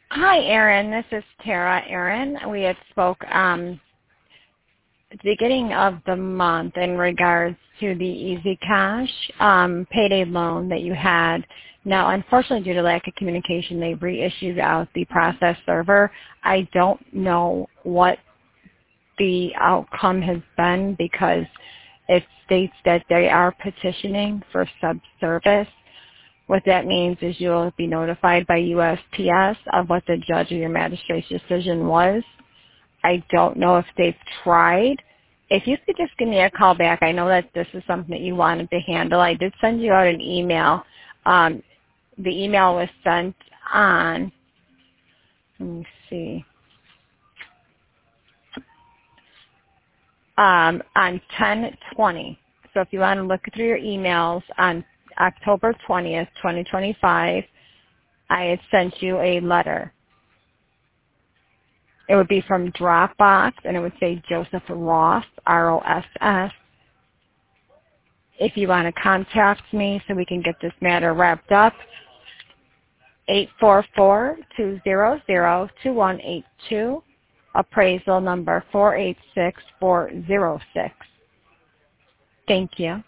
Hi, Erin. This is Tara. Erin, we had spoke at the beginning of the month in regards to the Easy Cash payday loan that you had. Now, unfortunately, due to lack of communication, they reissued out the process server. I don't know what the outcome has been because it states that they are petitioning for subservice. What that means is you'll be notified by USPS of what the judge or your magistrate's decision was. I don't know if they've tried. If you could just give me a call back, I know that this is something that you wanted to handle. I did send you out an email. The email was sent on, let me see, on 10/20. So if you want to look through your emails on October 20th, 2025, I had sent you a letter. It would be from Dropbox, and it would say Joseph Ross, R-O-S-S. If you want to contact me so we can get this matter wrapped up, 844-200-2182, appraisal number 486406. Thank you.